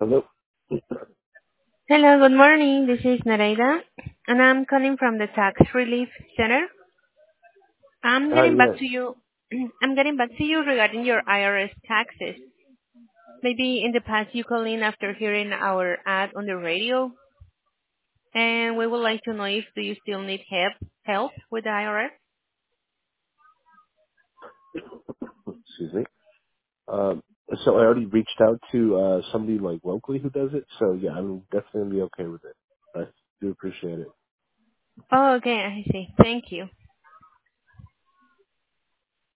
Hello? Hello, good morning. This is Nereida, and I'm calling from the Tax Relief Center. I'm Hi, getting back yes. to you. I'm getting back to you regarding your IRS taxes. Maybe in the past you called in after hearing our ad on the radio, and we would like to know if do you still need help with the IRS? Excuse me. Um, so I already reached out to somebody like locally who does it, so yeah, I'm definitely gonna be okay with it. I do appreciate it. Oh, okay, I see. Thank you.